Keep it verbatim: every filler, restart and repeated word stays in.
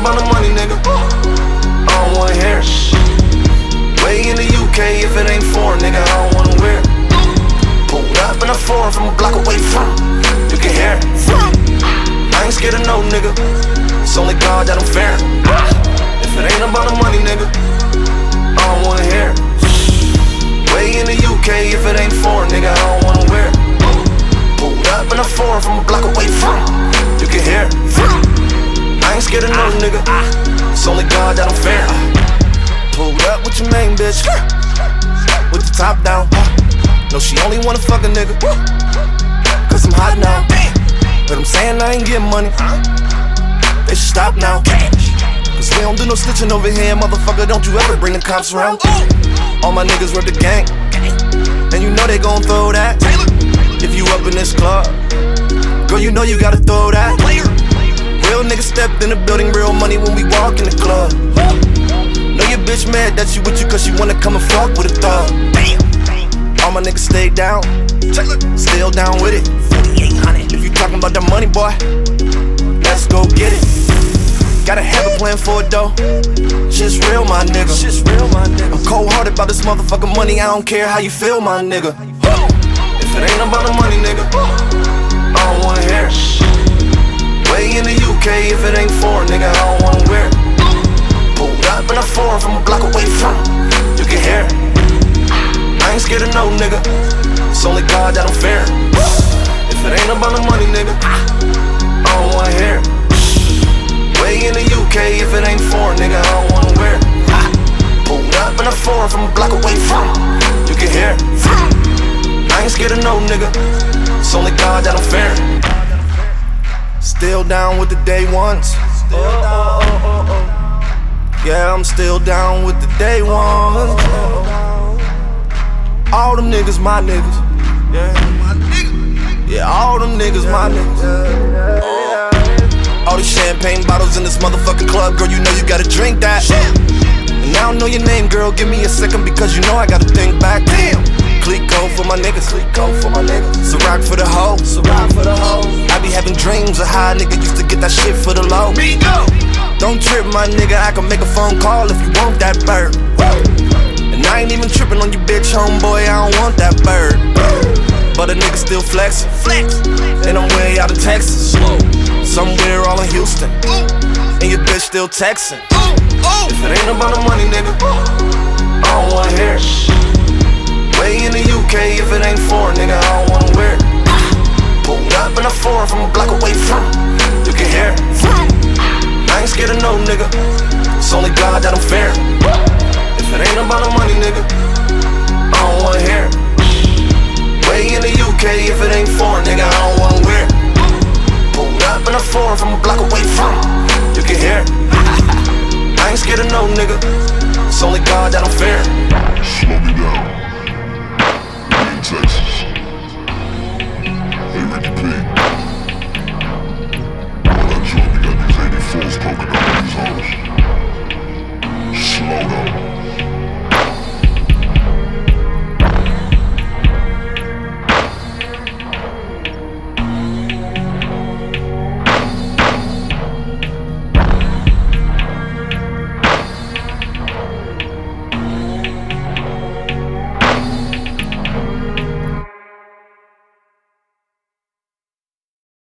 about the money, nigga, I don't wanna hear it. Way in the U K, if it ain't foreign, nigga, I don't wanna wear it. Pulled up in a foreign from a block away from, you can hear it. I ain't scared of no nigga, it's only God that I'm fair. If it ain't about the money, nigga, I don't wanna hear it. Way in the U K, if it ain't foreign, nigga, I don't wanna wear it. Pulled up in a foreign from a block away from, you can hear it. I ain't scared of no nigga, it's only God that I'm fair. Pulled up with your main bitch, with the top down. No, she only wanna fuck a nigga, cause I'm hot now. But I'm saying I ain't getting money, they should stop now. Cause we don't do no snitching over here, motherfucker, don't you ever bring the cops around. All my niggas rep the gang, and you know they gon' throw that. If you up in this club, girl, you know you gotta throw that. Real niggas stepped in the building, real money when we walk in the club. Know your bitch mad that she with you cause she wanna come and fuck with a thug. All my niggas stay down, still down with it. If you talking about that money, boy, let's go get it. Gotta have a plan for it though, shit's real, my nigga. I'm cold-hearted about this motherfucking money, I don't care how you feel, my nigga. If it ain't about the money, nigga, I don't wanna hear it. Way in the U K, if it ain't foreign, nigga, I don't wanna wear it. Pulled up in a foreign from a block away from, you can hear it. I ain't scared of no nigga, it's only God that I'm fair. If it ain't about the money, nigga, I don't wanna hear it. Way in the U K, if it ain't foreign, nigga, I don't wanna wear it. Pulled up in a foreign from a block away from, you can hear it. I ain't scared of no nigga, it's only God that I'm fair. Still down with the day ones. Oh, oh, oh, oh. Yeah, I'm still down with the day ones. All them niggas, my niggas. Yeah, all them niggas, my niggas. All these champagne bottles in this motherfucking club, girl, you know you gotta drink that. And I don't know your name, girl, give me a second because you know I gotta think back. Damn. Clico for my niggas, Clico for my niggas. Ciroc for the hoe, Ciroc for the hoe. I be having dreams of how a nigga used to get that shit for the low. Me go. Don't trip, my nigga, I can make a phone call if you want that bird. And I ain't even tripping on you, bitch, homeboy, I don't want that bird. But a nigga still flexing, flex. And I'm way out of Texas, somewhere all in Houston, and your bitch still texting. If it ain't about the money, nigga, I don't wanna hear it. Way in the U K, if it ain't foreign, nigga, I don't wanna wear it. Pulled up in a foreign from a block away from, you can hear it. I ain't scared of no nigga, it's only God that I'm fair. If it ain't about the money, nigga, I don't wanna hear it. Way in the U K, if it ain't foreign, nigga, I don't wanna wear it. Pulled up in a foreign from a block away from, you can hear it. I ain't scared of no nigga, it's only God that I'm fair.